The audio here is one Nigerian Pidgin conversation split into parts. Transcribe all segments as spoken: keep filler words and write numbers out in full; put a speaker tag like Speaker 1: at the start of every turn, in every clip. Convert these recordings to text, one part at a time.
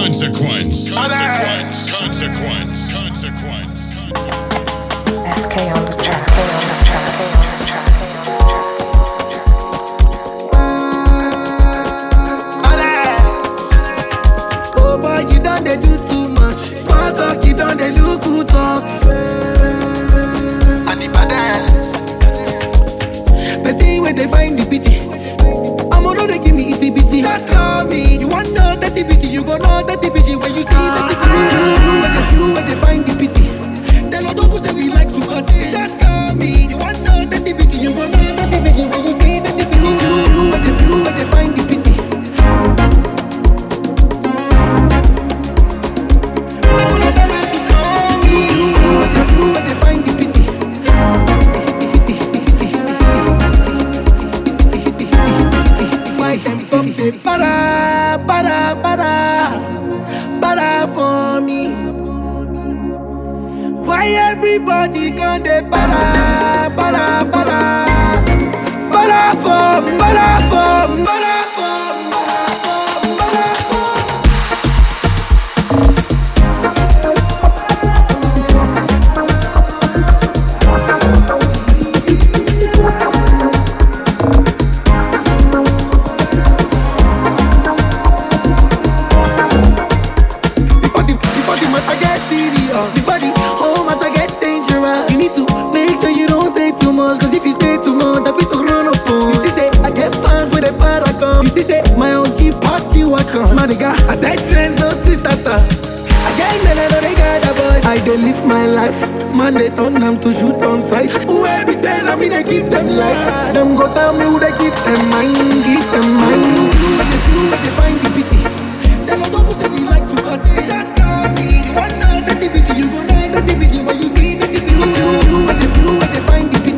Speaker 1: Consequence. Consequence. Consequence. Consequence.
Speaker 2: S K on the track. S K on the track.
Speaker 3: Oh boy, you done they do too much. Smart talk, you done they look good talk. And the badass. They say where they find the pity. I'm on they give me itty bitty. Just call me. You want know that bitty, you gon' know that bitty when you see that bitty. When they do, when they find the pity. They don't know say we like to party. Just call me. You want know that bitty, you gon' know that bitty when you see that bitty. When they do, when they find the pity. Para, para, para, para for me. Why everybody gone dey para, para, para, para for, para for, para for, para for, I said trends no tata. Again, then I know they got a boy. I dey live my life. Man, they turn them to shoot on sight. Whoever be saying I mean they give them life. Them go tell me who they give them mind, give them mind. But they do, but they find the pity. They don't know say we like to party. Just call me. You want know that the pity, you go know that the pity when you see that the pity. But they do, but they find the pity.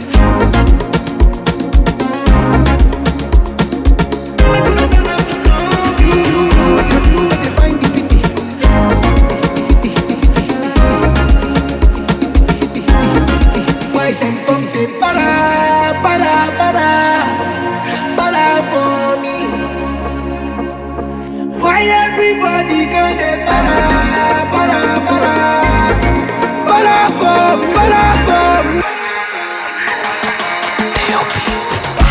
Speaker 3: Everybody gonna para, para, para, para for, para for.